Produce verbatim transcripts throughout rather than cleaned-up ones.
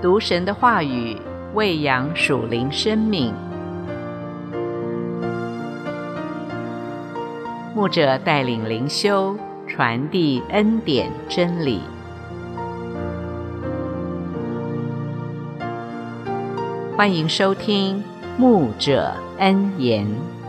读神的话语，喂养属灵生命。牧者带领灵修，传递恩典真理。欢迎收听牧者恩言。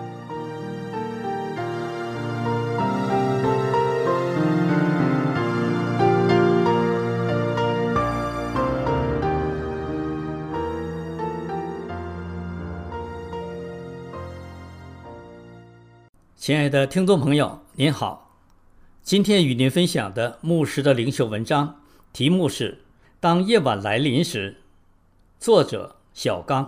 亲爱的听众朋友，您好。今天与您分享的牧师的灵修文章，题目是当夜晚来临时，作者小刚。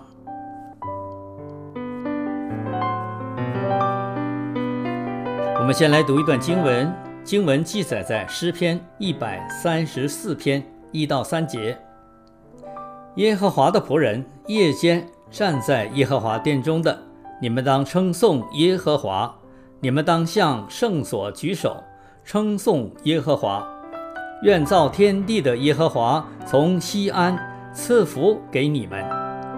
我们先来读一段经文，经文记载在诗篇一百三十四篇一到三节。耶和华的仆人，夜间站在耶和华殿中的，你们当称颂耶和华，你们当向圣所举手，称颂耶和华。愿造天地的耶和华从西安赐福给你们。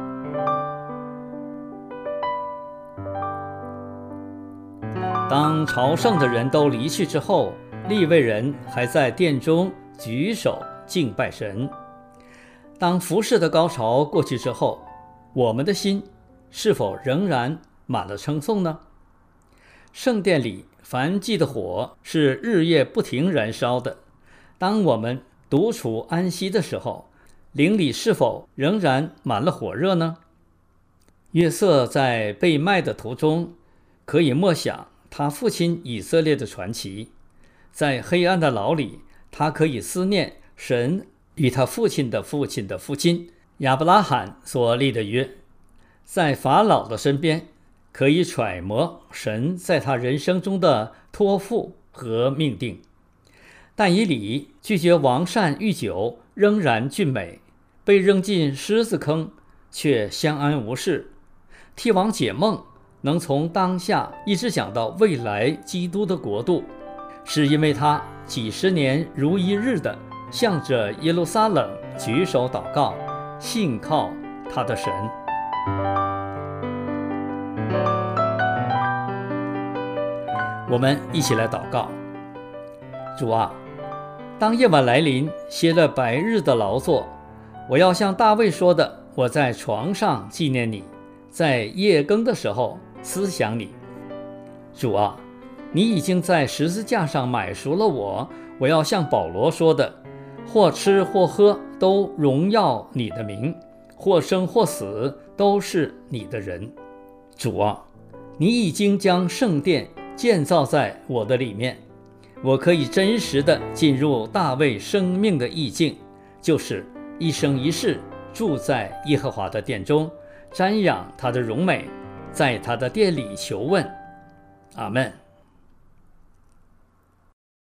当朝圣的人都离去之后，利未人还在殿中举手敬拜神。当服事的高潮过去之后，我们的心是否仍然满了称颂呢？圣殿里燔祭的火是日夜不停燃烧的，当我们独处安息的时候，灵里是否仍然满了火热呢？约瑟在被卖的途中，可以默想他父亲以色列的传奇。在黑暗的牢里，他可以思念神与他父亲的父亲的父亲亚伯拉罕所立的约。在法老的身边，可以揣摩神在他人生中的托付和命定。但以理拒绝王膳御酒，仍然俊美，被扔进狮子坑，却相安无事。替王解梦，能从当下一直讲到未来基督的国度，是因为他几十年如一日的向着耶路撒冷举手祷告，信靠他的神。我们一起来祷告。主啊，当夜晚来临，歇了白日的劳作，我要像大卫说的，我在床上纪念你，在夜更的时候思想你。主啊，你已经在十字架上买赎了我，我要像保罗说的，或吃或喝都荣耀你的名，或生或死都是你的人。主啊，你已经将圣殿建造在我的里面，我可以真实地进入大卫生命的意境，就是一生一世住在耶和华的殿中，瞻仰他的荣美，在他的殿里求问。阿们。